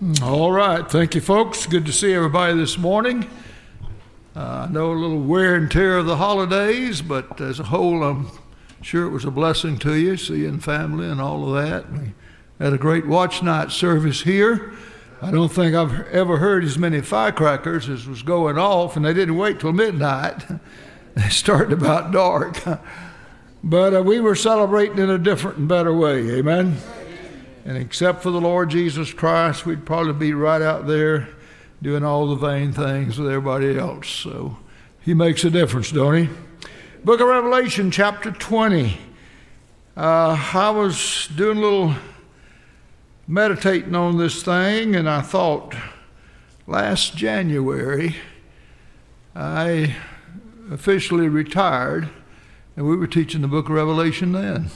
All right. Thank you, folks. Good to see everybody this morning. I know a little wear and tear of the holidays, but as a whole, I'm sure it was a blessing to you, seeing family and all of that. We had a great watch night service here. I don't think I've ever heard as many firecrackers as was going off, and they didn't wait till midnight. They started about dark. But we were celebrating in a different and better way. Amen. And except for the Lord Jesus Christ, we'd probably be right out there doing all the vain things with everybody else. So he makes a difference, don't he? Book of Revelation, chapter 20. I was doing a little meditating on this thing, and I thought last January I officially retired, and we were teaching the book of Revelation then.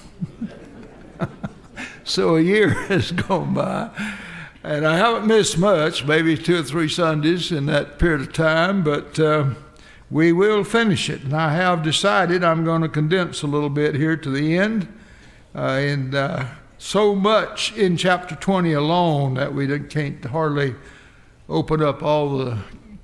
So a year has gone by, and I haven't missed much, maybe 2 or 3 Sundays in that period of time, but we will finish it. And I have decided I'm going to condense a little bit here to the end, and so much in chapter 20 alone that we can't hardly open up all the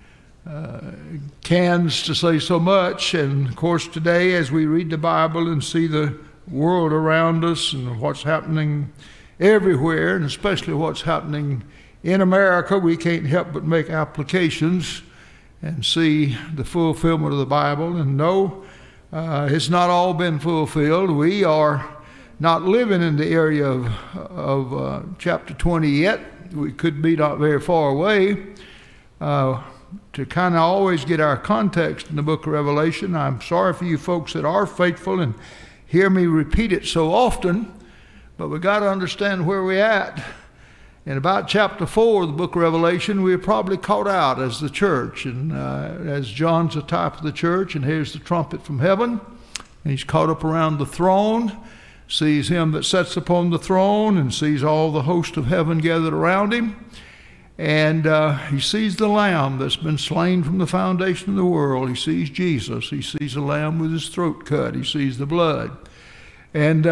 cans to say so much. And of course today, as we read the Bible and see the world around us and what's happening everywhere, and especially what's happening in America, we can't help but make applications and see the fulfillment of the Bible. And no, it's not all been fulfilled. We are not living in the area of chapter 20 yet. We could be not very far away. To kind of always get our context in the book of Revelation, I'm sorry for you folks that are faithful and hear me repeat it so often, but we got to understand where we're at. In about chapter 4 of the book of Revelation, we're probably caught out as the church, and as John's a type of the church, and here's the trumpet from heaven, and he's caught up around the throne, sees him that sits upon the throne, and sees all the host of heaven gathered around him, and he sees the Lamb that's been slain from the foundation of the world. He sees Jesus. He sees the Lamb with his throat cut. He sees the blood. And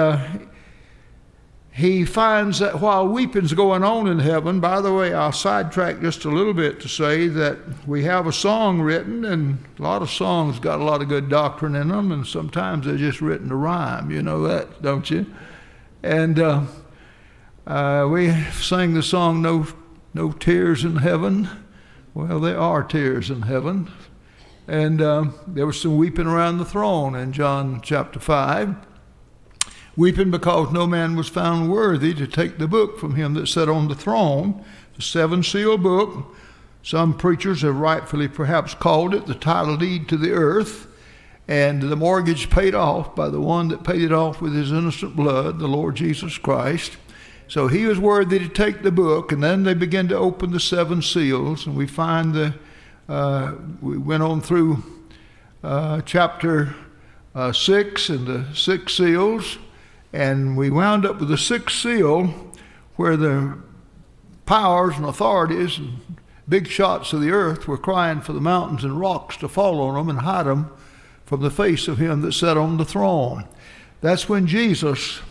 he finds that while weeping's going on in heaven, by the way, I'll sidetrack just a little bit to say that we have a song written, and a lot of songs got a lot of good doctrine in them, and sometimes they're just written to rhyme. You know that, don't you? And we sang the song, No Tears in Heaven. Well, there are tears in heaven. And there was some weeping around the throne in John chapter 5. Weeping because no man was found worthy to take the book from him that sat on the throne, the 7-seal book. Some preachers have rightfully perhaps called it the title deed to the earth, and the mortgage paid off by the one that paid it off with his innocent blood, the Lord Jesus Christ. So he was worthy to take the book, and then they began to open the 7 seals, and we find we went on through chapter 6 and the 6 seals, and we wound up with the 6th seal, where the powers and authorities and big shots of the earth were crying for the mountains and rocks to fall on them and hide them from the face of him that sat on the throne. That's when Jesus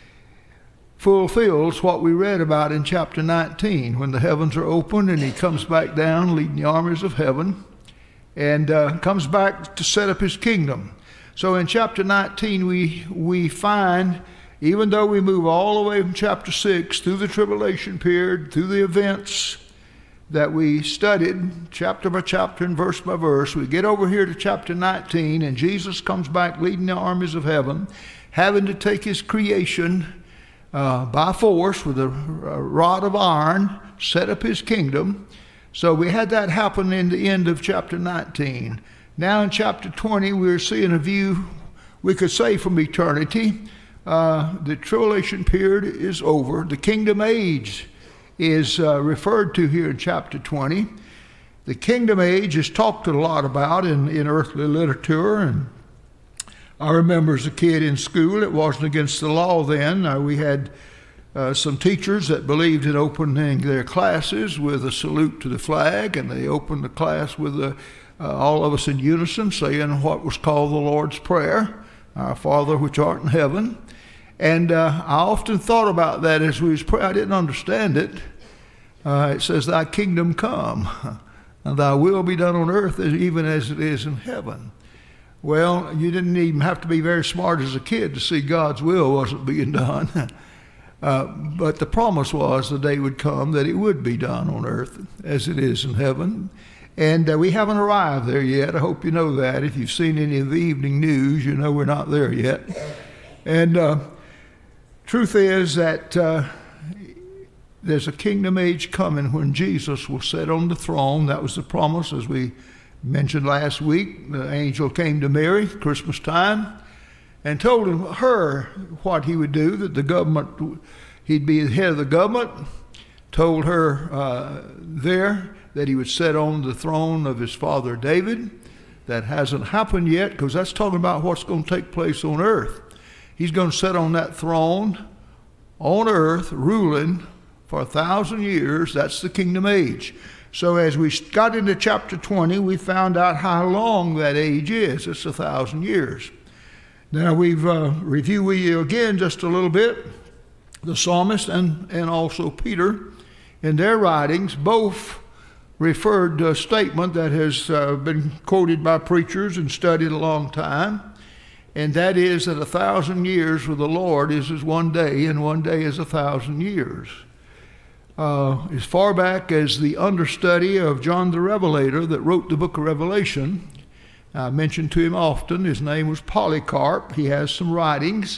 fulfills what we read about in chapter 19, when the heavens are opened and he comes back down leading the armies of heaven and comes back to set up his kingdom. So in chapter 19 we find, even though we move all the way from chapter 6 through the tribulation period, through the events that we studied chapter by chapter and verse by verse, we get over here to chapter 19, and Jesus comes back leading the armies of heaven, having to take his creation by force with a rod of iron, set up his kingdom. So we had that happen in the end of chapter 19. Now in chapter 20, we're seeing a view, we could say, from eternity. The tribulation period is over. The kingdom age is referred to here in chapter 20. The kingdom age is talked a lot about in earthly literature, and I remember as a kid in school, it wasn't against the law then. We had some teachers that believed in opening their classes with a salute to the flag, and they opened the class with all of us in unison saying what was called the Lord's Prayer, Our Father which art in heaven. And I often thought about that as we was praying. I didn't understand it, It says, thy kingdom come, and thy will be done on earth even as it is in heaven. Well, you didn't even have to be very smart as a kid to see God's will wasn't being done. But the promise was the day would come that it would be done on earth as it is in heaven. And we haven't arrived there yet. I hope you know that. If you've seen any of the evening news, you know we're not there yet. And truth is that there's a kingdom age coming when Jesus will sit on the throne. That was the promise, as we mentioned last week. The angel came to Mary Christmas time and told her what he would do, that the government, he'd be the head of the government, told her there that he would sit on the throne of his father David. That hasn't happened yet, because that's talking about what's going to take place on earth. He's going to sit on that throne on earth, ruling for 1,000 years. That's the kingdom age. So as we got into chapter 20, we found out how long that age is. It's 1,000 years. Now we've reviewed with you again just a little bit. The psalmist and also Peter, in their writings, both referred to a statement that has been quoted by preachers and studied a long time, and that is that 1,000 years with the Lord is as one day, and one day is 1,000 years. As far back as the understudy of John the Revelator that wrote the book of Revelation, I mentioned to him often, his name was Polycarp. He has some writings.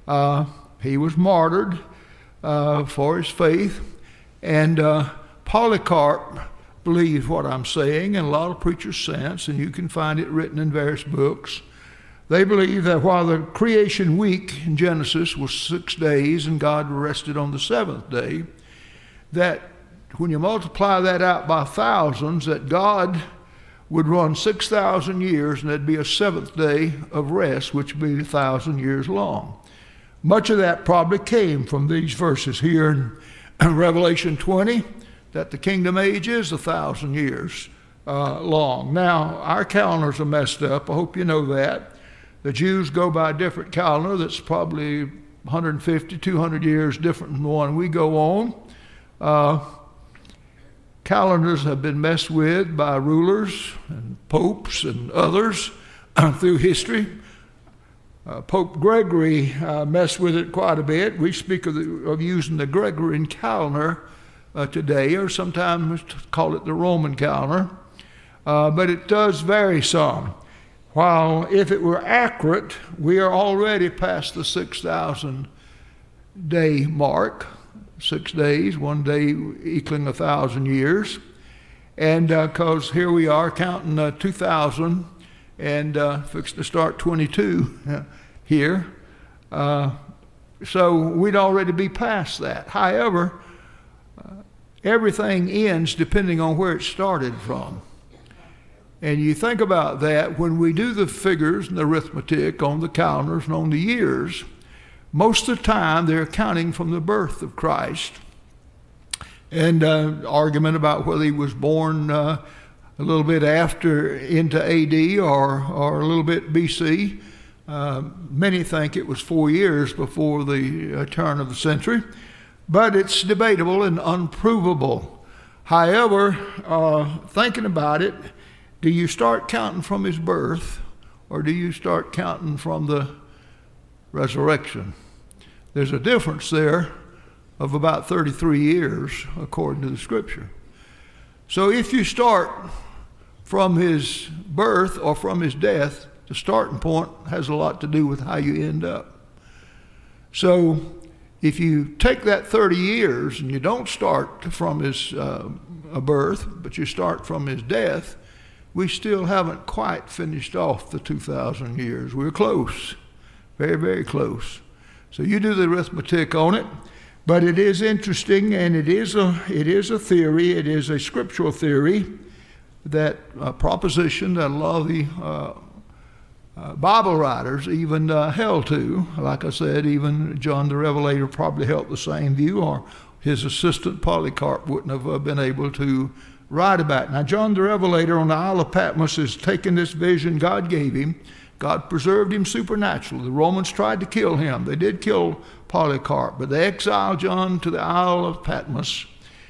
He was martyred for his faith. And Polycarp believes what I'm saying, and a lot of preachers since, and you can find it written in various books. They believe that while the creation week in Genesis was 6 days and God rested on the seventh day, that when you multiply that out by thousands, that God would run 6,000 years, and there'd be a seventh day of rest, which would be 1,000 years long. Much of that probably came from these verses here in Revelation 20, that the kingdom age is 1,000 years long. Now, our calendars are messed up. I hope you know that. The Jews go by a different calendar that's probably 150, 200 years different than the one we go on. Calendars have been messed with by rulers and popes and others through history. Pope Gregory messed with it quite a bit. We speak of using the Gregorian calendar today, or sometimes call it the Roman calendar, but it does vary some. While if it were accurate, we are already past the 6,000 day mark. 6 days, one day equaling 1,000 years. And because here we are counting 2,000 and fixing to start 22 here. So we'd already be past that. However, everything ends depending on where it started from. And you think about that when we do the figures and the arithmetic on the calendars and on the years, most of the time they're counting from the birth of Christ. And argument about whether he was born a little bit after into AD or a little bit BC. Many think it was 4 years before the turn of the century, but it's debatable and unprovable. However, thinking about it, do you start counting from his birth, or do you start counting from the resurrection? There's a difference there of about 33 years according to the scripture. So if you start from his birth or from his death, the starting point has a lot to do with how you end up. So if you take that 30 years and you don't start from his birth, but you start from his death, we still haven't quite finished off the 2,000 years. We're close, very, very close. So you do the arithmetic on it, but it is interesting, and it is a theory, it is a scriptural theory, that proposition that a lot of the Bible writers even held to. Like I said, even John the Revelator probably held the same view, or his assistant Polycarp wouldn't have been able to write about it. Now, John the Revelator on the Isle of Patmos is taking this vision God gave him. God preserved him supernaturally. The Romans tried to kill him. They did kill Polycarp, but they exiled John to the Isle of Patmos.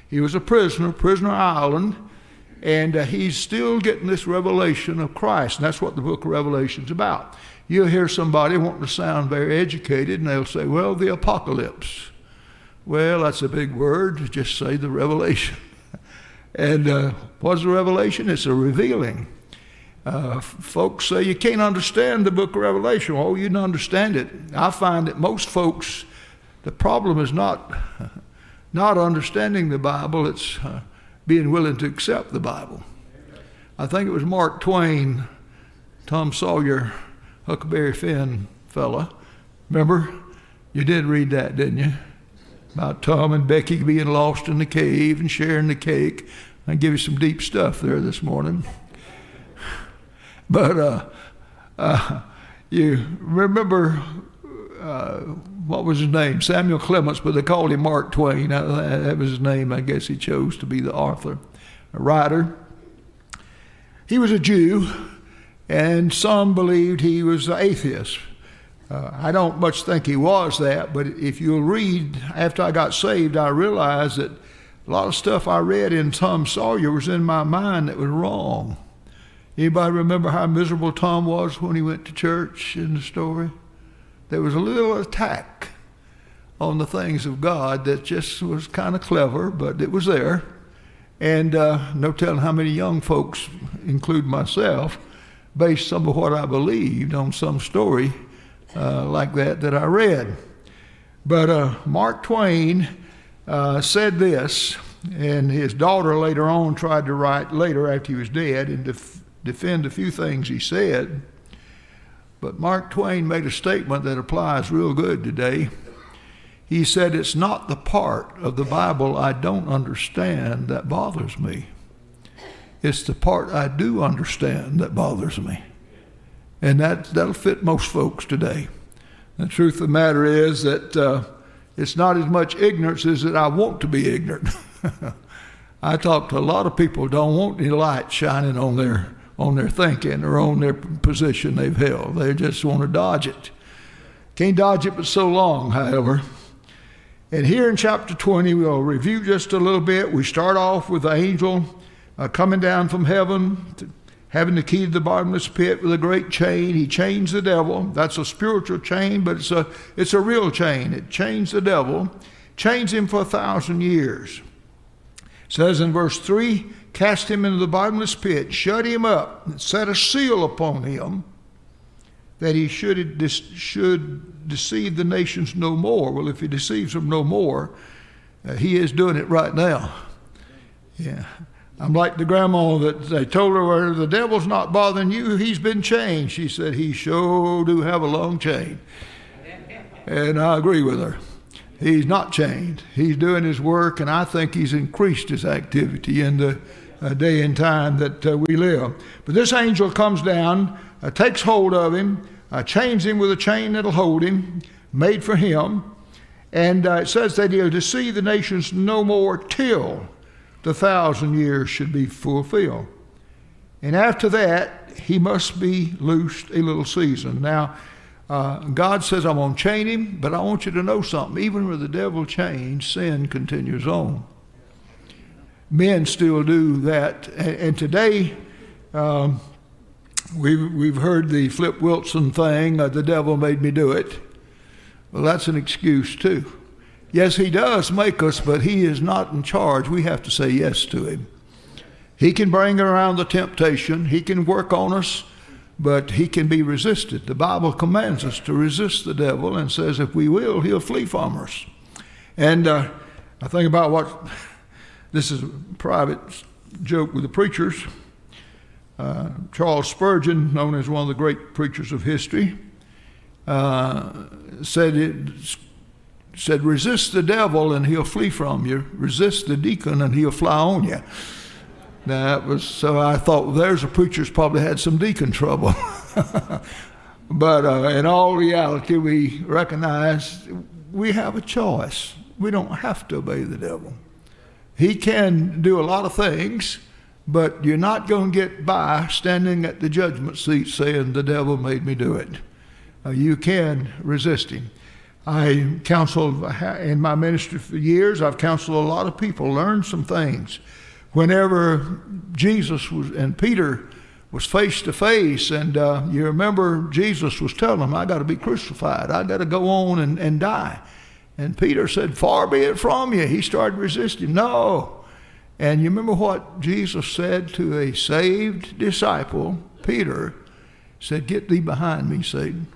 He was a prisoner island, and he's still getting this revelation of Christ. And that's what the book of Revelation's about. You'll hear somebody wanting to sound very educated, and they'll say, well, the apocalypse. Well, that's a big word. Just say the revelation. And what's the revelation? It's a revealing. Folks say you can't understand the book of Revelation. Oh, you can understand it. I find that most folks, the problem is not understanding the Bible. It's being willing to accept the Bible. I think it was Mark Twain, Tom Sawyer, Huckleberry Finn fella. Remember? You did read that, didn't you? About Tom and Becky being lost in the cave and sharing the cake. I give you some deep stuff there this morning. But you remember, what was his name? Samuel Clemens, but they called him Mark Twain. That was his name. I guess he chose to be the author, a writer. He was a Jew, and some believed he was an atheist. I don't much think he was that, but if you'll read, after I got saved, I realized that a lot of stuff I read in Tom Sawyer was in my mind that was wrong. Anybody remember how miserable Tom was when he went to church in the story? There was a little attack on the things of God that just was kind of clever, but it was there. And no telling how many young folks, including myself, based some of what I believed on some story like that I read. But Mark Twain said this, and his daughter later on tried to write later after he was dead and defend a few things he said. But Mark Twain made a statement that applies real good today. He said, it's not the part of the Bible I don't understand that bothers me. It's the part I do understand that bothers me. And that'll fit most folks today. The truth of the matter is that it's not as much ignorance as that I want to be ignorant. I talk to a lot of people who don't want any light shining on their thinking or on their position they've held. They just want to dodge it. Can't dodge it but so long, however. And here in chapter 20, we'll review just a little bit. We start off with the angel coming down from heaven, having the key to the bottomless pit with a great chain. He chains the devil. That's a spiritual chain, but it's a real chain. It chains the devil, chains him for 1,000 years. It says in verse 3, cast him into the bottomless pit, shut him up, and set a seal upon him, that he should deceive the nations no more. Well, if he deceives them no more, he is doing it right now. Yeah. I'm like the grandma that they told her, well, the devil's not bothering you, he's been chained. She said, he sure do have a long chain. And I agree with her. He's not chained. He's doing his work, and I think he's increased his activity in the day and time that we live. But this angel comes down, takes hold of him, chains him with a chain that'll hold him, made for him. And it says that he'll deceive the nations no more till the 1,000 years should be fulfilled. And after that, he must be loosed a little season. Now, God says, I'm going to chain him, but I want you to know something. Even with the devil chained, sin continues on. Men still do that. And today, we've heard the Flip Wilson thing, the devil made me do it. Well, that's an excuse too. Yes, he does make us, but he is not in charge. We have to say yes to him. He can bring around the temptation. He can work on us, but he can be resisted. The Bible commands us to resist the devil and says if we will, he'll flee from us. And I think about what, this is a private joke with the preachers. Charles Spurgeon, known as one of the great preachers of history, said, resist the devil and he'll flee from you. Resist the deacon and he'll fly on you. So I thought, well, there's a preacher's probably had some deacon trouble. But in all reality, we recognize we have a choice. We don't have to obey the devil. He can do a lot of things, but you're not going to get by standing at the judgment seat saying the devil made me do it. You can resist him. I counseled in my ministry for years. I've counseled a lot of people, learned some things. Whenever Jesus was and Peter was face to face, and you remember Jesus was telling him, I got to be crucified. I got to go on and die. And Peter said, far be it from you. He started resisting. No. And you remember what Jesus said to a saved disciple, Peter, said, get thee behind me, Satan.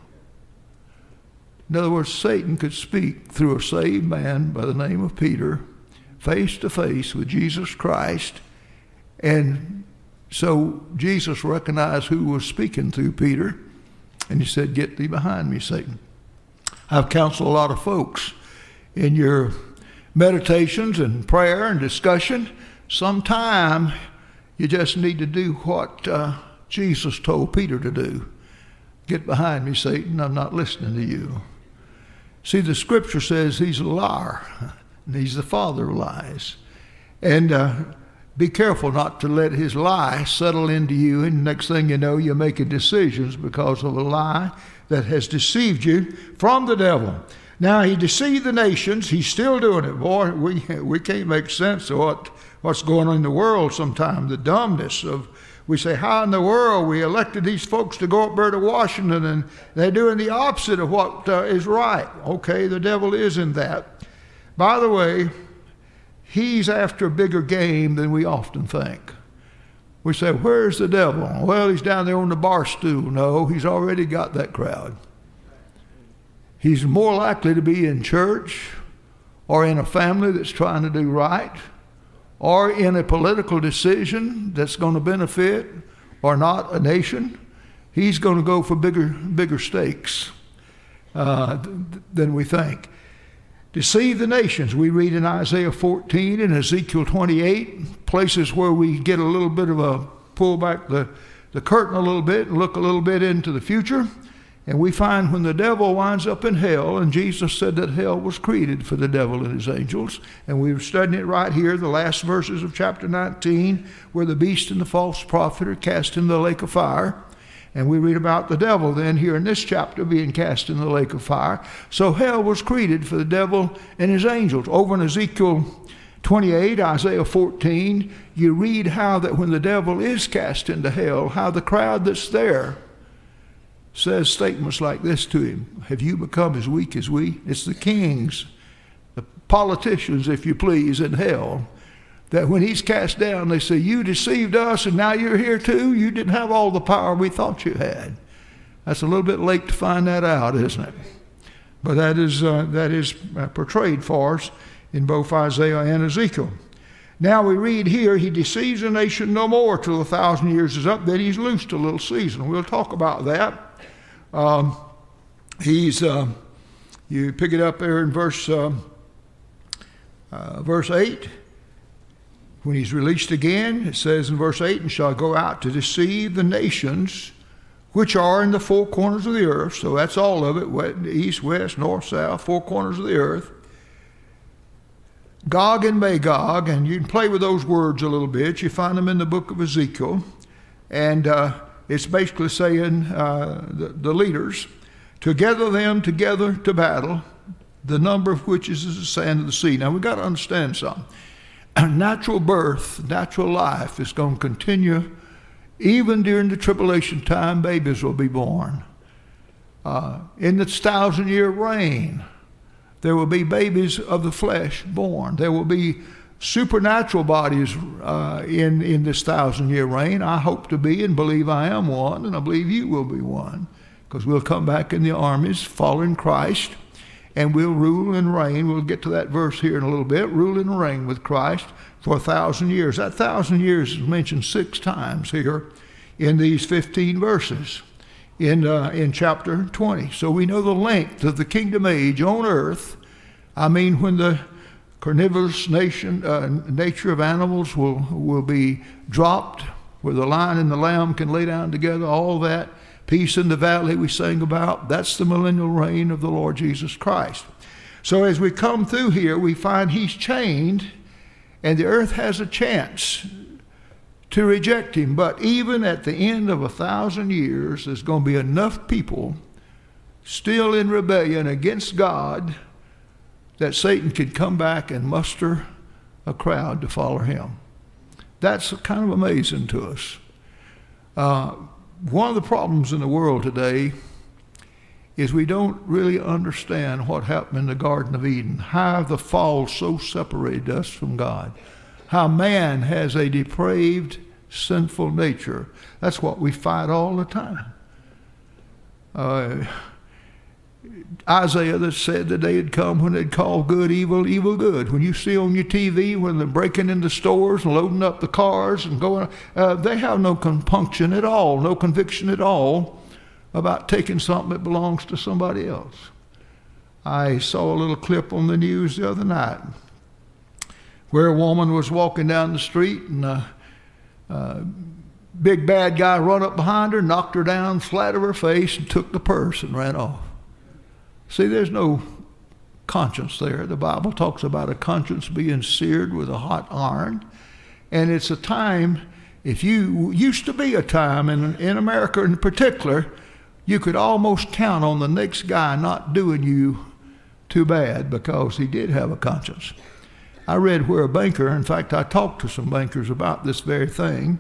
In other words, Satan could speak through a saved man by the name of Peter, face to face with Jesus Christ. And so Jesus recognized who was speaking through Peter, and he said, get thee behind me, Satan. I've counseled a lot of folks. In your meditations and prayer and discussion, sometime you just need to do what Jesus told Peter to do. Get behind me, Satan. I'm not listening to you. See, the scripture says he's a liar, and he's the father of lies. And be careful not to let his lie settle into you, and next thing you know, you're making decisions because of a lie that has deceived you from the devil. Now, he deceived the nations. He's still doing it. Boy, we can't make sense of what's going on in the world sometimes. The dumbness of, we say, how in the world we elected these folks to go up there to Washington and they're doing the opposite of what is right. Okay, the devil is in that. By the way, he's after a bigger game than we often think. We say, where's the devil? Well, he's down there on the bar stool. No, he's already got that crowd. He's more likely to be in church or in a family that's trying to do right or in a political decision that's going to benefit or not a nation. He's going to go for bigger stakes than we think. Deceive the nations. We read in Isaiah 14 and Ezekiel 28, places where we get a little bit of a pull back the curtain a little bit and look a little bit into the future. And we find when the devil winds up in hell, and Jesus said that hell was created for the devil and his angels, and we were studying it right here, the last verses of chapter 19, where the beast and the false prophet are cast in the lake of fire. And we read about the devil then here in this chapter being cast in the lake of fire. So hell was created for the devil and his angels. Over in Ezekiel 28, Isaiah 14, you read how that when the devil is cast into hell, how the crowd that's there says statements like this to him. Have you become as weak as we? It's the kings, the politicians, if you please, in hell, that when he's cast down, they say, you deceived us and now you're here too? You didn't have all the power we thought you had. That's a little bit late to find that out, isn't it? But that is portrayed for us in both Isaiah and Ezekiel. Now we read here, he deceives the nation no more till 1,000 years is up. Then he's loosed a little season. We'll talk about that. You pick it up there in verse 8. When he's released again, it says in verse 8, and shall go out to deceive the nations which are in the four corners of the earth. So that's all of it, east, west, north, south, four corners of the earth. Gog and Magog, and you can play with those words a little bit. You find them in the book of Ezekiel. And it's basically saying the leaders, to gather them together to battle, the number of which is as the sand of the sea. Now we've got to understand something. Natural birth, natural life is going to continue. Even during the tribulation time, babies will be born. In this 1,000-year reign, there will be babies of the flesh born. There will be supernatural bodies in this 1,000-year reign. I hope to be and believe I am one, and I believe you will be one, because we'll come back in the armies, following Christ, and we'll rule and reign. We'll get to that verse here in a little bit. Rule and reign with Christ for 1,000 years. That 1,000 years is mentioned 6 times here in these 15 verses in chapter 20. So we know the length of the kingdom age on earth. I mean, when the carnivorous nature of animals will be dropped, where the lion and the lamb can lay down together, all that. Peace in the valley we sang about, that's the millennial reign of the Lord Jesus Christ. So as we come through here, we find he's chained, and the earth has a chance to reject him. But even at the end of 1,000 years, there's going to be enough people still in rebellion against God, that Satan could come back and muster a crowd to follow him. That's kind of amazing to us. One of the problems in the world today is we don't really understand what happened in the Garden of Eden, how the fall so separated us from God, how man has a depraved, sinful nature. That's what we fight all the time. Isaiah that said the day had come when they'd call good evil, evil good. When you see on your TV when they're breaking into stores and loading up the cars and going, they have no compunction at all, no conviction at all about taking something that belongs to somebody else. I saw a little clip on the news the other night where a woman was walking down the street and a big bad guy run up behind her, knocked her down flat of her face and took the purse and ran off. See, there's no conscience there. The Bible talks about a conscience being seared with a hot iron. And it's a time, used to be a time in America in particular, you could almost count on the next guy not doing you too bad because he did have a conscience. I read where a banker, in fact, I talked to some bankers about this very thing.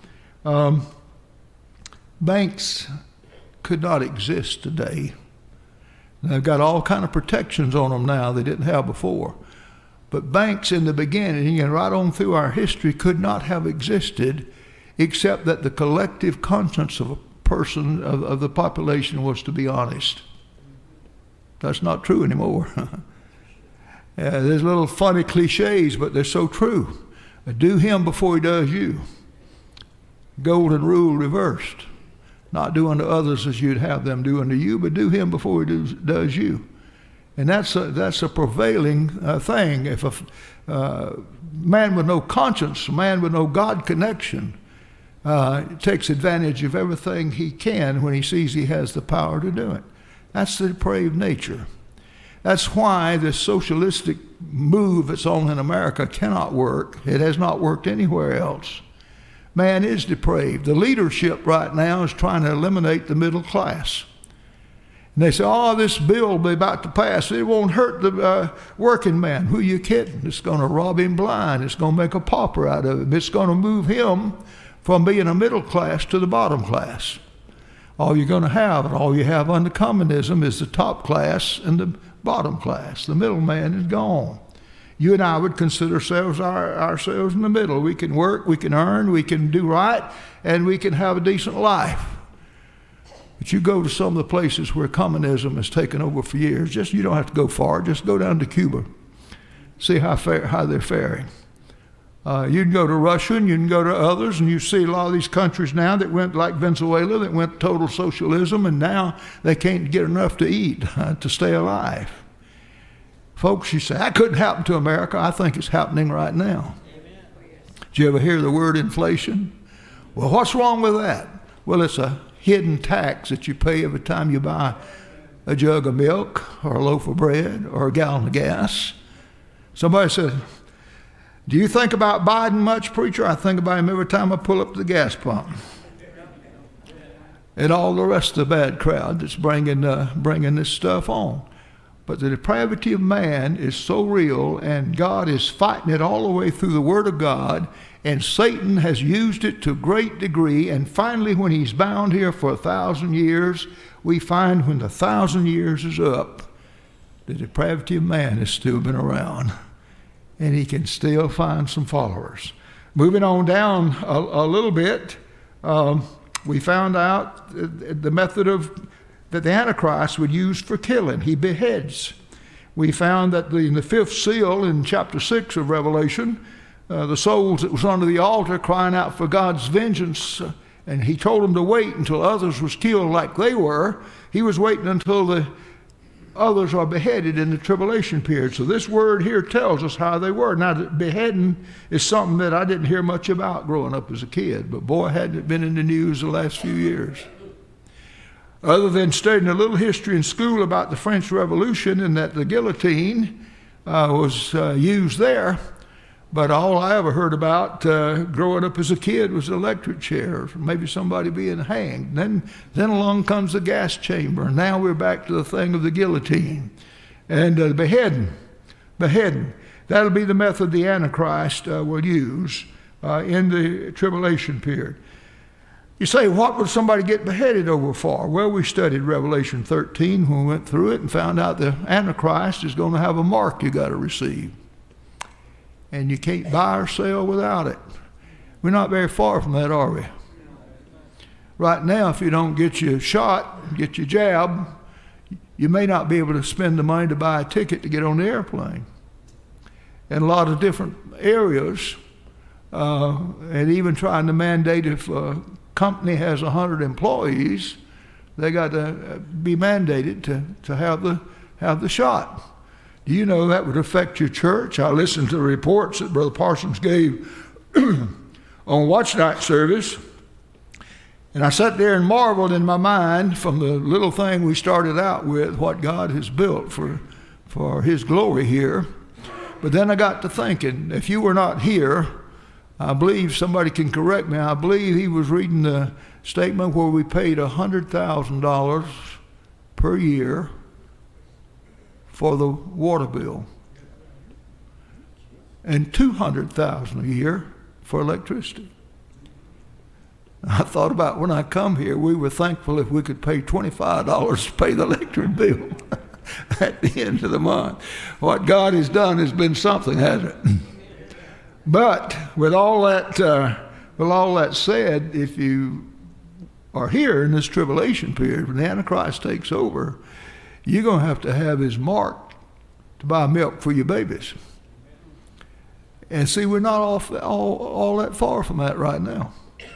Banks could not exist today. They've got all kind of protections on them now they didn't have before. But banks in the beginning and right on through our history could not have existed except that the collective conscience of a person, of the population, was to be honest. That's not true anymore. There's little funny cliches, but they're so true. Do him before he does you. Golden rule reversed. Not do unto others as you'd have them do unto you, but do him before he does you. And that's a prevailing thing. If a man with no conscience, a man with no God connection, takes advantage of everything he can when he sees he has the power to do it. That's the depraved nature. That's why the socialistic move that's on in America cannot work. It has not worked anywhere else. Man is depraved. The leadership right now is trying to eliminate the middle class. And they say, this bill will be about to pass. It won't hurt the working man. Who are you kidding? It's going to rob him blind. It's going to make a pauper out of him. It's going to move him from being a middle class to the bottom class. All you're going to have, and all you have under communism, is the top class and the bottom class. The middle man is gone. You and I would consider ourselves in the middle. We can work, we can earn, we can do right, and we can have a decent life. But you go to some of the places where communism has taken over for years. You don't have to go far. Just go down to Cuba. See how they're faring. You can go to Russia and you can go to others, and you see a lot of these countries now that went like Venezuela, that went total socialism, and now they can't get enough to eat to stay alive. Folks, you say, that couldn't happen to America. I think it's happening right now. Amen. Did you ever hear the word inflation? Well, what's wrong with that? Well, it's a hidden tax that you pay every time you buy a jug of milk or a loaf of bread or a gallon of gas. Somebody said, do you think about Biden much, preacher? I think about him every time I pull up to the gas pump. And all the rest of the bad crowd that's bringing this stuff on. But the depravity of man is so real, and God is fighting it all the way through the Word of God, and Satan has used it to a great degree, and finally when he's bound here for 1,000 years, we find when the 1,000 years is up, the depravity of man has still been around, and he can still find some followers. Moving on down a little bit, we found out the method that the Antichrist would use for killing. He beheads. We found that in the fifth seal in chapter 6 of Revelation, the souls that was under the altar crying out for God's vengeance, and he told them to wait until others was killed like they were. He was waiting until the others are beheaded in the tribulation period. So this word here tells us how they were. Now, beheading is something that I didn't hear much about growing up as a kid, but boy, hadn't it been in the news the last few years. Other than studying a little history in school about the French Revolution and that the guillotine was used there, But all I ever heard about growing up as a kid was electric chairs, maybe somebody being hanged. Then along comes the gas chamber, and now we're back to the thing of the guillotine. And beheading. That'll be the method the Antichrist will use in the tribulation period. You say, what would somebody get beheaded over for? Well, we studied Revelation 13 when we went through it and found out the Antichrist is going to have a mark you got to receive. And you can't buy or sell without it. We're not very far from that, are we? Right now, if you don't get your shot, get your jab, you may not be able to spend the money to buy a ticket to get on the airplane. In a lot of different areas, and even trying to mandate if a company has 100 employees, they got to be mandated to have the shot. Do you know that would affect your church? I listened to the reports that Brother Parsons gave on Watch Night service, and I sat there and marveled in my mind from the little thing we started out with, what God has built for His glory here. But then I got to thinking, if you were not here, I believe, somebody can correct me, I believe he was reading the statement where we paid $100,000 per year for the water bill and $200,000 a year for electricity. I thought about when I come here, we were thankful if we could pay $25 to pay the electric bill at the end of the month. What God has done has been something, hasn't it? But with all that said, if you are here in this tribulation period, when the Antichrist takes over, you're going to have his mark to buy milk for your babies. And see, we're not all that far from that right now.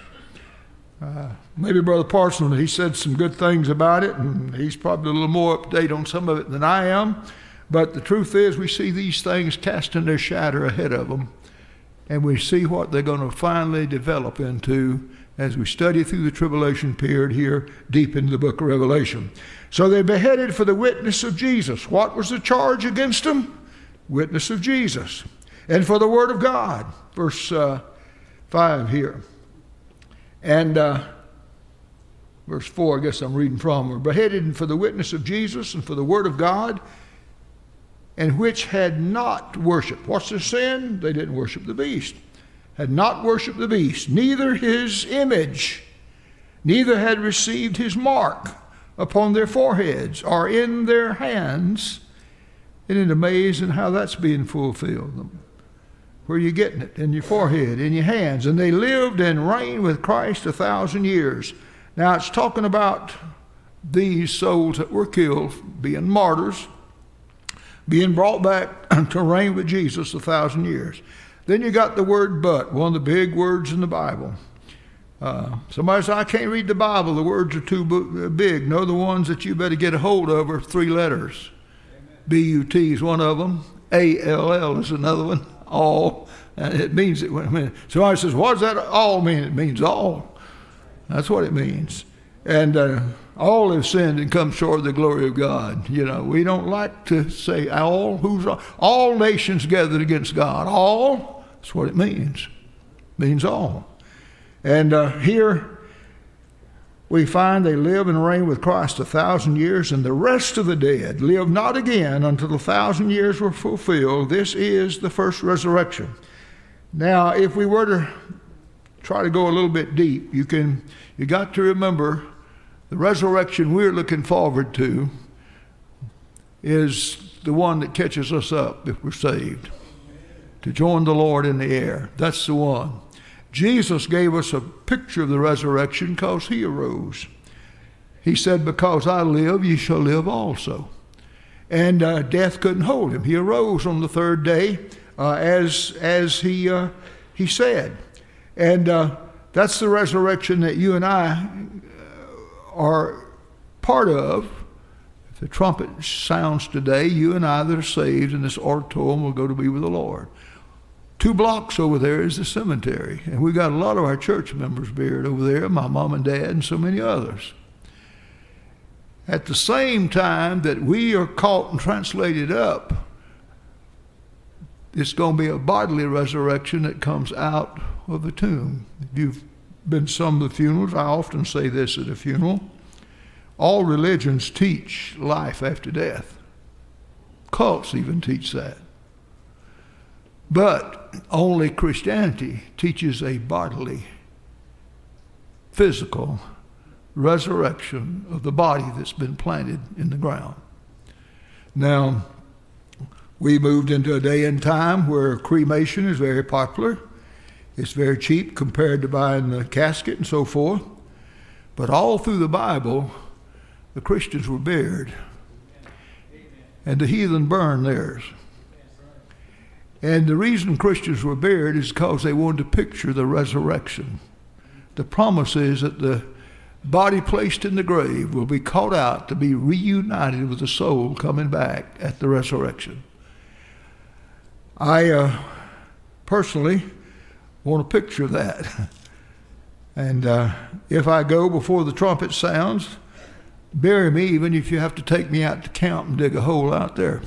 Maybe Brother Parsons, he said some good things about it, and he's probably a little more up to date on some of it than I am. But the truth is, we see these things casting their shadow ahead of them, and we see what they're going to finally develop into as we study through the tribulation period here deep into the book of Revelation. So they beheaded for the witness of Jesus. What was the charge against them? Witness of Jesus. And for the word of God. Verse 5 here. And verse 4, I guess I'm reading from. Were beheaded for the witness of Jesus and for the word of God, and which had not worshipped. What's their sin? They didn't worship the beast. Had not worshipped the beast, neither his image, neither had received his mark upon their foreheads or in their hands. Isn't it amazing how that's being fulfilled? Where are you getting it? In your forehead, in your hands. And they lived and reigned with Christ 1,000 years. Now it's talking about these souls that were killed, being martyrs, being brought back to reign with Jesus 1,000 years. Then you got the word but, one of the big words in the Bible. Somebody said, I can't read the Bible. The words are too big. No, the ones that you better get a hold of are 3 letters. B-U-T is one of them. A-L-L is another one. All. And it means it. Somebody says, what does that all mean? It means all. That's what it means. And all have sinned and come short of the glory of God. You know, we don't like to say all. Who's all? All nations gathered against God. All. That's what it means. It means all. And here we find they live and reign with Christ 1,000 years, and the rest of the dead live not again until the 1,000 years were fulfilled. This is the first resurrection. Now, if we were to try to go a little bit deep, you got to remember the resurrection we're looking forward to is the one that catches us up if we're saved, to join the Lord in the air. That's the one. Jesus gave us a picture of the resurrection because he arose. He said, because I live, you shall live also. And death couldn't hold him. He arose on the third day as he said. And that's the resurrection that you and I are part of. If the trumpet sounds today, you and I that are saved in this auditorium will go to be with the Lord. 2 blocks over there is the cemetery. And we've got a lot of our church members buried over there, my mom and dad and so many others. At the same time that we are caught and translated up, it's going to be a bodily resurrection that comes out of the tomb. If you've been to some of the funerals, I often say this at a funeral. All religions teach life after death. Cults even teach that. But only Christianity teaches a bodily, physical resurrection of the body that's been planted in the ground. Now, we moved into a day and time where cremation is very popular. It's very cheap compared to buying the casket and so forth. But all through the Bible, the Christians were buried. And the heathen burned theirs. And the reason Christians were buried is because they wanted to picture the resurrection. The promise is that the body placed in the grave will be caught out to be reunited with the soul coming back at the resurrection. I personally want a picture of that. And if I go before the trumpet sounds, bury me even if you have to take me out to camp and dig a hole out there.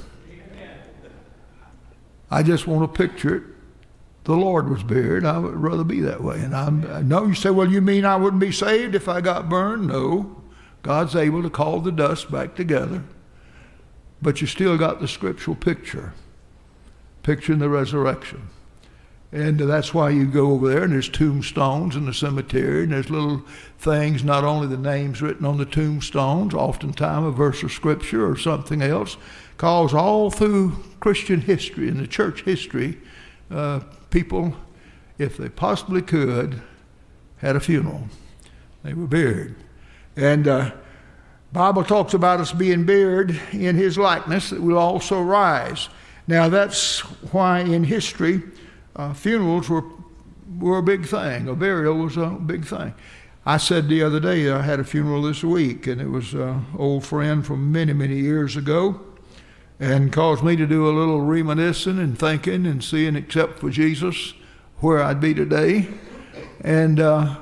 I just want to picture it. The Lord was buried. I would rather be that way. And I know you say, well, you mean I wouldn't be saved if I got burned? No. God's able to call the dust back together. But you still got the scriptural picture, picturing the resurrection. And that's why you go over there, and there's tombstones in the cemetery, and there's little things, not only the names written on the tombstones, oftentimes a verse of scripture or something else, because all through Christian history and the church history, people, if they possibly could, had a funeral. They were buried. And Bible talks about us being buried in his likeness, that we'll also rise. Now that's why in history, funerals were a big thing. A burial was a big thing. I said the other day, I had a funeral this week, and it was an old friend from many, many years ago, and caused me to do a little reminiscing and thinking and seeing, except for Jesus, where I'd be today. And I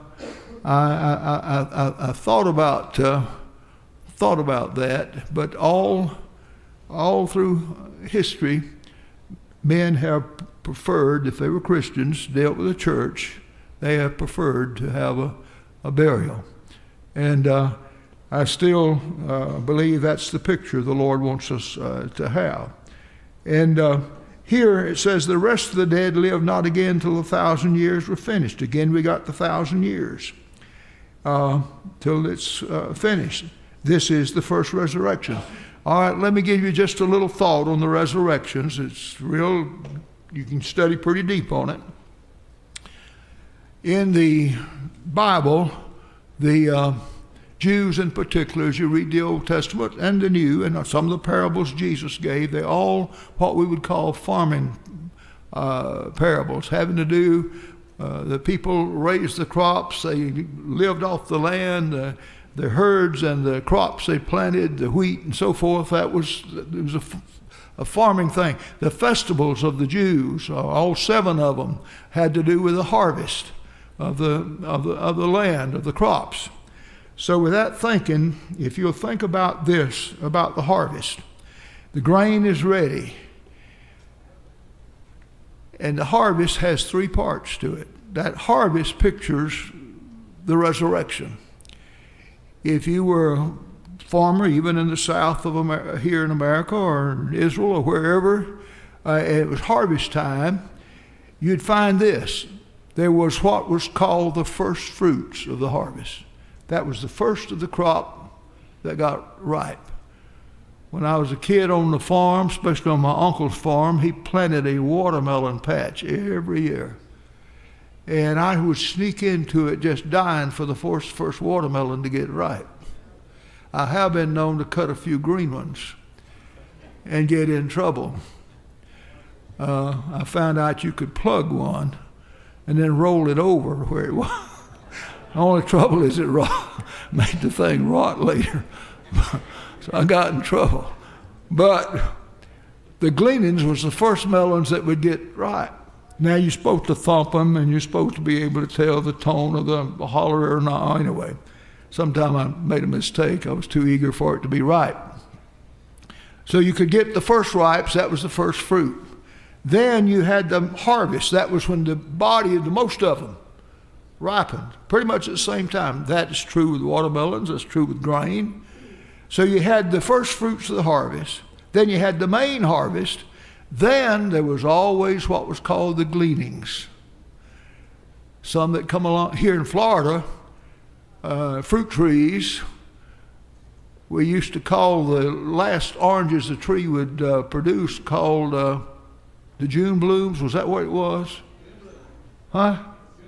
thought about that, but all through history, men have preferred, if they were Christians, dealt with the church, they have preferred to have a burial. And I still believe that's the picture the Lord wants us to have. And here it says, the rest of the dead live not again till 1,000 years were finished. Again, we got the 1,000 years till it's finished. This is the first resurrection. All right, let me give you just a little thought on the resurrections. It's real, you can study pretty deep on it. In the Bible, the Jews in particular, as you read the Old Testament and the New, and some of the parables Jesus gave, they're all what we would call farming parables, having to do, the people raised the crops, they lived off the land, the herds and the crops they planted, the wheat and so forth. It was a farming thing. The festivals of the Jews, all 7 of them, had to do with the harvest of the land, of the crops. So with that thinking, if you'll think about this, about the harvest, the grain is ready. And the harvest has 3 parts to it. That harvest pictures the resurrection. If you were a farmer, even in the south of America, here in America or in Israel or wherever, it was harvest time, you'd find this. There was what was called the first fruits of the harvest. That was the first of the crop that got ripe. When I was a kid on the farm, especially on my uncle's farm, he planted a watermelon patch every year. And I would sneak into it just dying for the first watermelon to get ripe. I have been known to cut a few green ones and get in trouble. I found out you could plug one and then roll it over where it was. The only trouble is it made the thing rot later. So I got in trouble. But the gleanings was the first melons that would get ripe. Now you're supposed to thump them, and you're supposed to be able to tell the tone of the holler or not. Anyway, sometime I made a mistake. I was too eager for it to be ripe. So you could get the first ripes. That was the first fruit. Then you had the harvest. That was when the most of them, ripened, pretty much at the same time. That is true with watermelons. That's true with grain. So you had the first fruits of the harvest. Then you had the main harvest. Then there was always what was called the gleanings. Some that come along here in Florida, fruit trees, we used to call the last oranges the tree would produce called the June blooms. Was that what it was? Huh?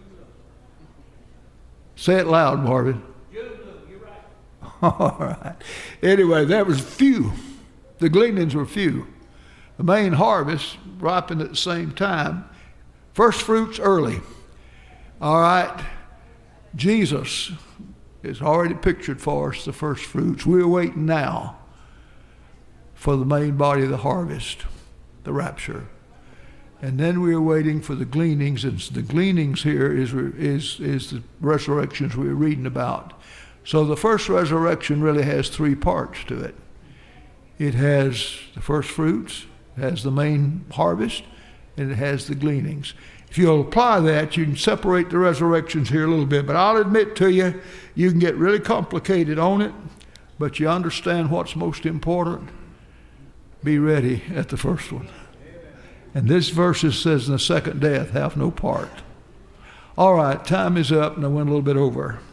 Say it loud, Marvin. June bloom, you're right. All right. Anyway, that was few. The gleanings were few. The main harvest ripened at the same time. First fruits early. All right. Jesus is already pictured for us, the first fruits. We're waiting now for the main body of the harvest, the rapture. And then we are waiting for the gleanings, and the gleanings here is the resurrections we're reading about. So the first resurrection really has three parts to it. It has the first fruits, it has the main harvest, and it has the gleanings. If you'll apply that, you can separate the resurrections here a little bit. But I'll admit to you, you can get really complicated on it, but you understand what's most important. Be ready at the first one. And this verse says, in the second death have no part. All right, time is up, and I went a little bit over.